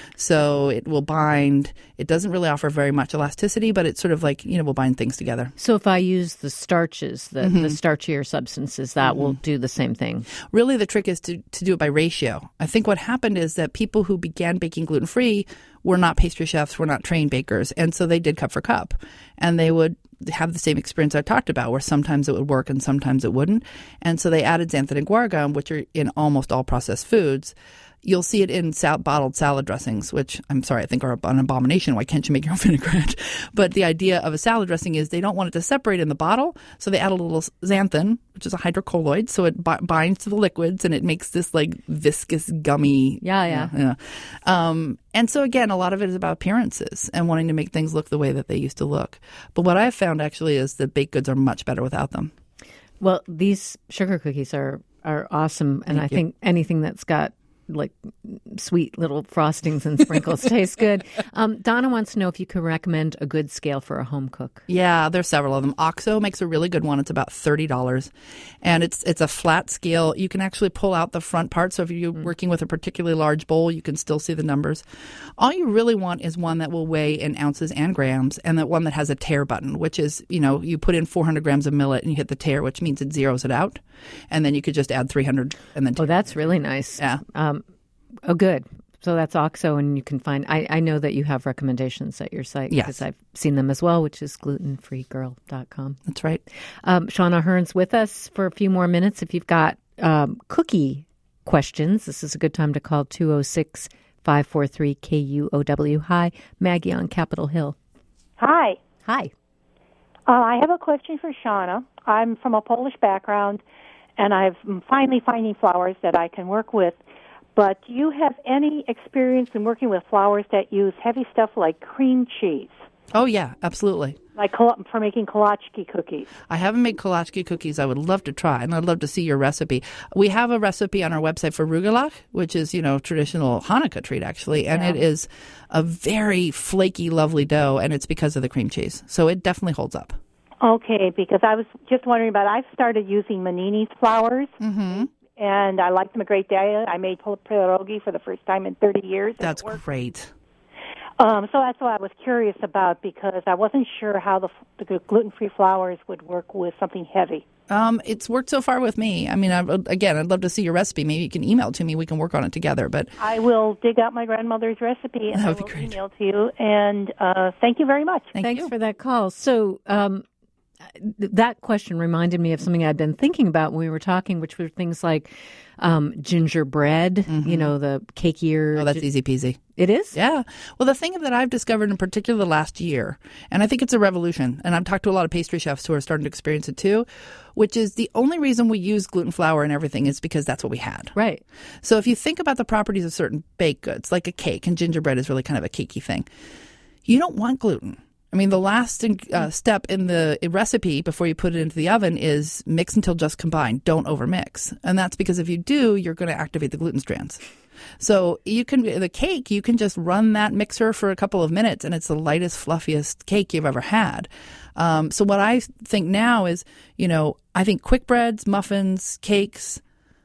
So it will bind. It doesn't really offer very much elasticity, but it's sort of like, you know, will bind things together. So if I use the starches, the, mm-hmm. the starchier substances, that mm-hmm. will do the same thing. Really, the trick is to, to do it by ratio. I think what happened is that people who began baking gluten-free were not pastry chefs, were not trained bakers, and so they did cup for cup. And they would have the same experience I talked about, where sometimes it would work and sometimes it wouldn't. And so they added xanthan and guar gum, which are in almost all processed foods. You'll see it in sal- bottled salad dressings, which I'm sorry, I think are an abomination. Why can't you make your own vinaigrette? But the idea of a salad dressing is they don't want it to separate in the bottle, so they add a little xanthan, which is a hydrocolloid, so it b- binds to the liquids and it makes this like viscous, gummy. Yeah, yeah. You know, um, and so again, a lot of it is about appearances and wanting to make things look the way that they used to look. But what I've found actually is that baked goods are much better without them. Well, these sugar cookies are, are awesome, and Thank I you. think anything that's got like sweet little frostings and sprinkles. Tastes good. Um, Donna wants to know if you could recommend a good scale for a home cook. Yeah, there's several of them. OXO makes a really good one. It's about thirty dollars. And it's it's a flat scale. You can actually pull out the front part. So if you're mm. working with a particularly large bowl, you can still see the numbers. All you really want is one that will weigh in ounces and grams, and that one that has a tare button, which is, you know, you put in four hundred grams of millet and you hit the tare, which means it zeroes it out. And then you could just add three hundred and then. Oh, that's really nice. Yeah. Um, oh, good. So that's OXO, and you can find, I, I know that you have recommendations at your site yes. because I've seen them as well, which is gluten free girl dot com. That's right. Um, Shauna Hearn's with us for a few more minutes. If you've got um, cookie questions, this is a good time to call two oh six, five four three, K U O W. Hi, Maggie on Capitol Hill. Hi. Hi. Uh, I have a question for Shauna. I'm from a Polish background, and I'm finally finding flours that I can work with. But do you have any experience in working with flours that use heavy stuff like cream cheese? Oh, yeah, absolutely. Like kol- for making kolachki cookies. I haven't made kolachki cookies. I would love to try, and I'd love to see your recipe. We have a recipe on our website for rugelach, which is, you know, traditional Hanukkah treat, actually, and yeah. it is a very flaky, lovely dough, and it's because of the cream cheese. So it definitely holds up. Okay, because I was just wondering about, I've started using Manini's flours, mm-hmm. and I like them a great deal. I made pierogi for the first time in thirty years. That's great. Um, so that's what I was curious about, because I wasn't sure how the, the gluten-free flours would work with something heavy. Um, it's worked so far with me. I mean, I, again, I'd love to see your recipe. Maybe you can email it to me. We can work on it together. But I will dig out my grandmother's recipe and that I would will be great. email to you. And uh, thank you very much. Thank Thanks you. for that call. So um, that question reminded me of something I'd been thinking about when we were talking, which were things like um, gingerbread, mm-hmm. you know, the cakier. Oh, that's easy peasy. It is? Yeah. Well, the thing that I've discovered in particular the last year, and I think it's a revolution, and I've talked to a lot of pastry chefs who are starting to experience it too, which is the only reason we use gluten flour and everything is because that's what we had. Right. So if you think about the properties of certain baked goods, like a cake, and gingerbread is really kind of a cakey thing, you don't want gluten. I mean, the last uh, step in the recipe before you put it into the oven is mix until just combined. Don't overmix. And that's because if you do, you're going to activate the gluten strands. So you can, the cake, you can just run that mixer for a couple of minutes and it's the lightest, fluffiest cake you've ever had. Um, so what I think now is, you know, I think quick breads, muffins, cakes,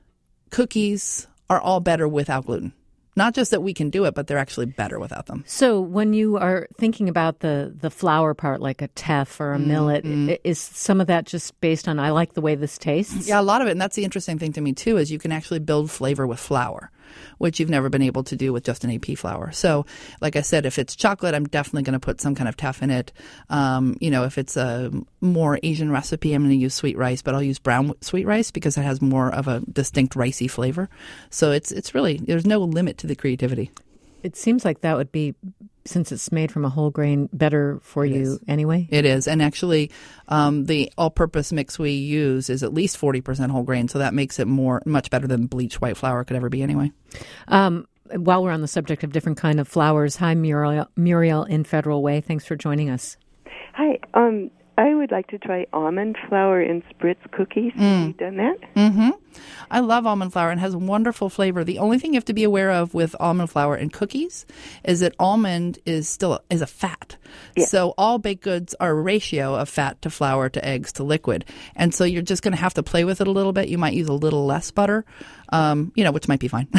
cookies are all better without gluten. Not just that we can do it, but they're actually better without them. So when you are thinking about the, the flour part, like a teff or a millet, mm-hmm. is some of that just based on, I like the way this tastes? Yeah, a lot of it. And that's the interesting thing to me, too, is you can actually build flavor with flour, which you've never been able to do with just an A P flour. So, like I said, if it's chocolate, I'm definitely going to put some kind of teff in it. Um, you know, if it's a more Asian recipe, I'm going to use sweet rice, but I'll use brown sweet rice because it has more of a distinct ricey flavor. So it's it's really, there's no limit to the creativity. It seems like that would be, since it's made from a whole grain, better for It you is. anyway? It is. And actually, um, the all-purpose mix we use is at least forty percent whole grain, so that makes it more much better than bleached white flour could ever be anyway. Um, while we're on the subject of different kind of flours, hi, Muriel, Muriel in Federal Way. Thanks for joining us. Hi. Um, I would like to try almond flour in spritz cookies. Mm. Have you done that? Mm-hmm. I love almond flour and it has wonderful flavor. The only thing you have to be aware of with almond flour and cookies is that almond is still a, is a fat. Yeah. So all baked goods are a ratio of fat to flour to eggs to liquid. And so you're just going to have to play with it a little bit. You might use a little less butter, um, you know, which might be fine.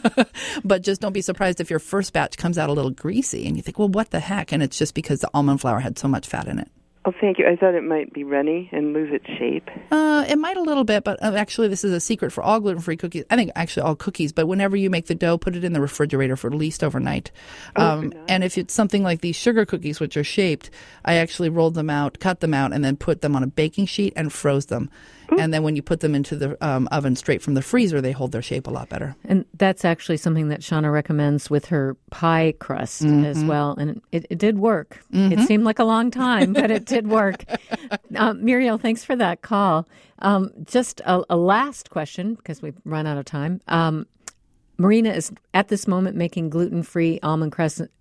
But just don't be surprised if your first batch comes out a little greasy and you think, well, what the heck? And it's just because the almond flour had so much fat in it. Oh, thank you. I thought it might be runny and lose its shape. Uh, it might a little bit, but uh, actually this is a secret for all gluten-free cookies. I think actually all cookies, but whenever you make the dough, put it in the refrigerator for at least overnight. Um, oh, and if it's something like these sugar cookies, which are shaped, I actually rolled them out, cut them out, and then put them on a baking sheet and froze them. Ooh. And then when you put them into the um, oven straight from the freezer, they hold their shape a lot better. And that's actually something that Shauna recommends with her pie crust mm-hmm. as well. And it, it did work. Mm-hmm. It seemed like a long time, but it did work. uh, Muriel, thanks for that call. Um, just a, a last question, because we've run out of time. Um, Marina is at this moment making gluten-free almond crust,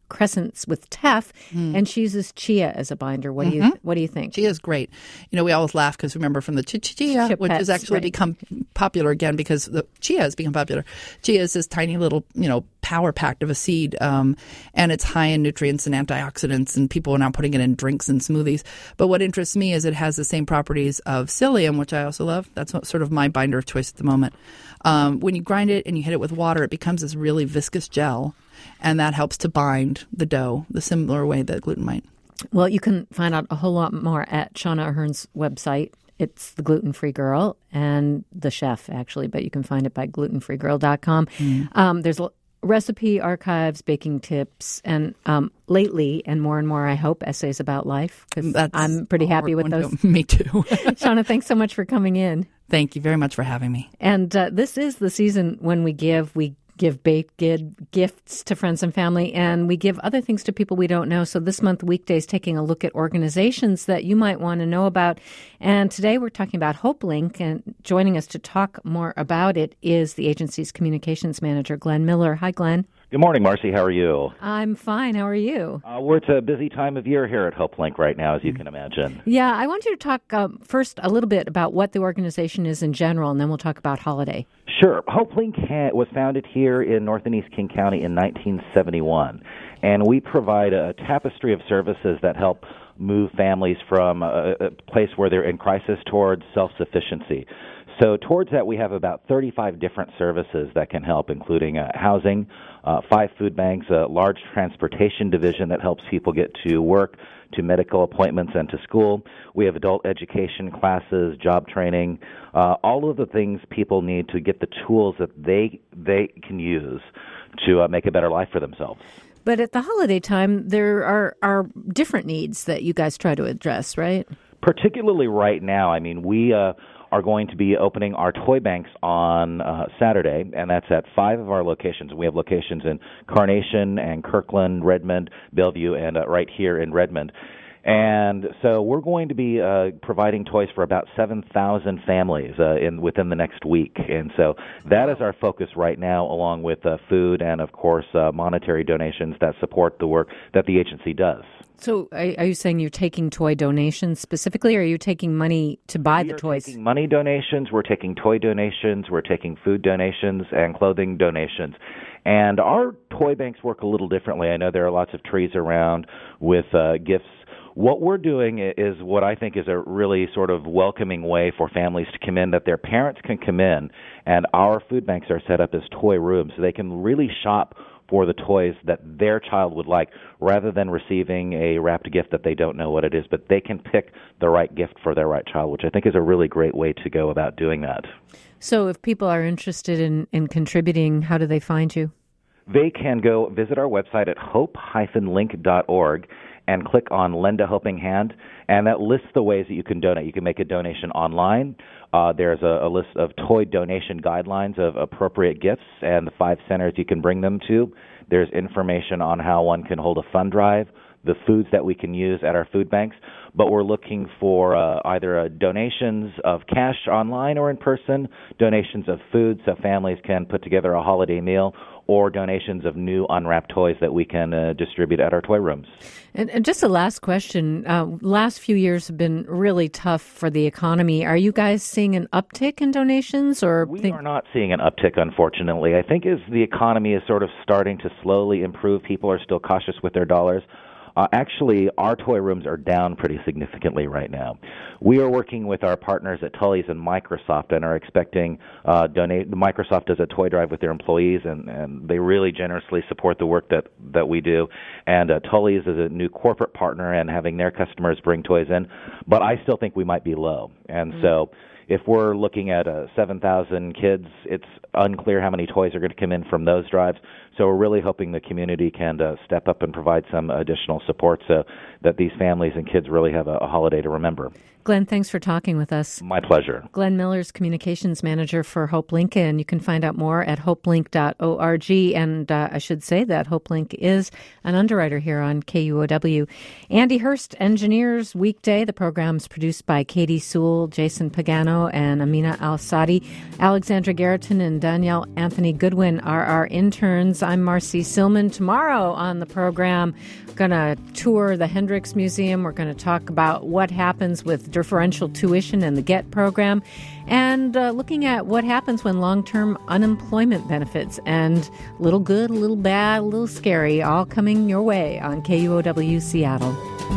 crescents with teff, mm. and she uses chia as a binder. What mm-hmm. do you What do you think? Chia is great. You know, we always laugh because remember from the chia, which has actually right. become popular again because the chia has become popular. Chia is this tiny little, you know, power packed of a seed, um, and it's high in nutrients and antioxidants, and people are now putting it in drinks and smoothies. But what interests me is it has the same properties of psyllium, which I also love. That's what, sort of my binder of choice at the moment. Um, when you grind it and you hit it with water, it becomes this really viscous gel, and that helps to bind the dough the similar way that gluten might. Well, you can find out a whole lot more at Shauna Ahern's website. It's The Gluten Free Girl and The Chef, actually, but you can find it by gluten free girl dot com. Mm. Um, there's recipe archives, baking tips, and um, lately, and more and more, I hope, essays about life, because I'm pretty happy with those. Me too. Shauna, thanks so much for coming in. Thank you very much for having me. And uh, this is the season when we give. We give baked gifts to friends and family, and we give other things to people we don't know. So this month, Weekdays, taking a look at organizations that you might want to know about. And today we're talking about HopeLink, and joining us to talk more about it is the agency's communications manager, Glenn Miller. Hi, Glenn. Good morning, Marcy. How are you? I'm fine. How are you? Uh, we're at a busy time of year here at HopeLink right now, as you can imagine. Yeah, I want you to talk um, first a little bit about what the organization is in general, and then we'll talk about holiday. Sure. HopeLink ha- was founded here in North and East King County in nineteen seventy-one, and we provide a tapestry of services that help move families from a, a place where they're in crisis towards self-sufficiency. So towards that, we have about thirty-five different services that can help, including uh, housing, uh, five food banks, a large transportation division that helps people get to work, to medical appointments, and to school. We have adult education classes, job training, uh, all of the things people need to get the tools that they they can use to uh, make a better life for themselves. But at the holiday time, there are, are different needs that you guys try to address, right? Particularly right now. I mean, we... Uh, are going to be opening our toy banks on uh, Saturday, and that's at five of our locations. We have locations in Carnation and Kirkland, Redmond, Bellevue, and uh, right here in Redmond. And so we're going to be uh, providing toys for about seven thousand families uh, in within the next week. And so that is our focus right now, along with uh, food and, of course, uh, monetary donations that support the work that the agency does. So are, are you saying you're taking toy donations specifically, or are you taking money to buy we the are toys? Taking money donations, we're taking toy donations, we're taking food donations and clothing donations. And our toy banks work a little differently. I know there are lots of trees around with uh, gifts. What we're doing is what I think is a really sort of welcoming way for families to come in, that their parents can come in, and our food banks are set up as toy rooms, so they can really shop for the toys that their child would like, rather than receiving a wrapped gift that they don't know what it is. But they can pick the right gift for their right child, which I think is a really great way to go about doing that. So if people are interested in, in contributing, how do they find you? They can go visit our website at hope dash link dot org and click on Lend a Helping Hand, and that lists the ways that you can donate. You can make a donation online. Uh, there's a, a list of toy donation guidelines of appropriate gifts and the five centers you can bring them to. There's information on how one can hold a fund drive, the foods that we can use at our food banks. But we're looking for uh, either uh, donations of cash online or in person, donations of food so families can put together a holiday meal, or donations of new unwrapped toys that we can uh, distribute at our toy rooms. And, and just a last question. Uh, last few years have been really tough for the economy. Are you guys seeing an uptick in donations? Or We think- are not seeing an uptick, unfortunately. I think as the economy is sort of starting to slowly improve, people are still cautious with their dollars. Uh, actually, our toy rooms are down pretty significantly right now. We are working with our partners at Tully's and Microsoft and are expecting uh, donate. Microsoft does a toy drive with their employees, and, and they really generously support the work that, that we do. And uh, Tully's is a new corporate partner and having their customers bring toys in. But I still think we might be low. And mm-hmm. so if we're looking at uh, seven thousand kids, it's unclear how many toys are going to come in from those drives. So we're really hoping the community can uh, step up and provide some additional support so that these families and kids really have a, a holiday to remember. Glenn, thanks for talking with us. My pleasure. Glenn Miller's communications manager for HopeLink, and you can find out more at hope link dot org. And uh, I should say that HopeLink is an underwriter here on K U O W. Andy Hurst engineers Weekday. The program's produced by Katie Sewell, Jason Pagano, and Amina Al-Sadi. Alexandra Garreton and Danielle Anthony Goodwin are our interns. I'm Marcy Silman. Tomorrow on the program, going to tour the Hendricks Museum. We're going to talk about what happens with differential tuition and the GET program, and uh, looking at what happens when long-term unemployment benefits, and a little good, a little bad, a little scary, all coming your way on K U O W Seattle.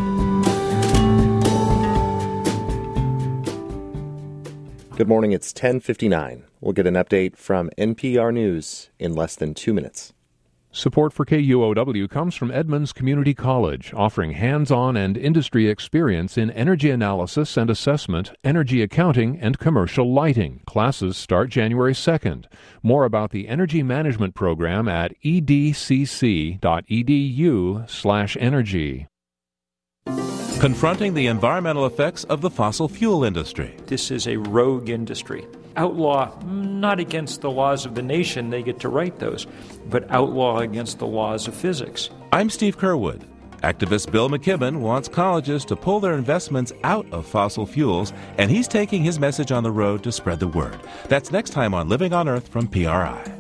Good morning, it's ten fifty-nine. We'll get an update from N P R News in less than two minutes. Support for K U O W comes from Edmonds Community College, offering hands-on and industry experience in energy analysis and assessment, energy accounting, and commercial lighting. Classes start January second. More about the energy management program at edcc.edu slash energy. Confronting the environmental effects of the fossil fuel industry. This is a rogue industry. Outlaw, not against the laws of the nation, they get to write those, but outlaw against the laws of physics. I'm Steve Kerwood. Activist Bill McKibben wants colleges to pull their investments out of fossil fuels, and he's taking his message on the road to spread the word. That's next time on Living on Earth from P R I.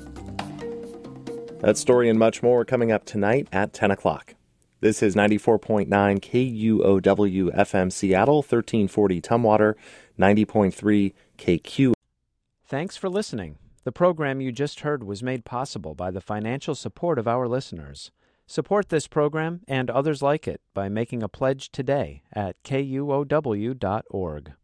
That story and much more coming up tonight at ten o'clock. This is ninety-four point nine K U O W F M Seattle, thirteen forty Tumwater, ninety point three K Q. Thanks for listening. The program you just heard was made possible by the financial support of our listeners. Support this program and others like it by making a pledge today at K U O W dot org.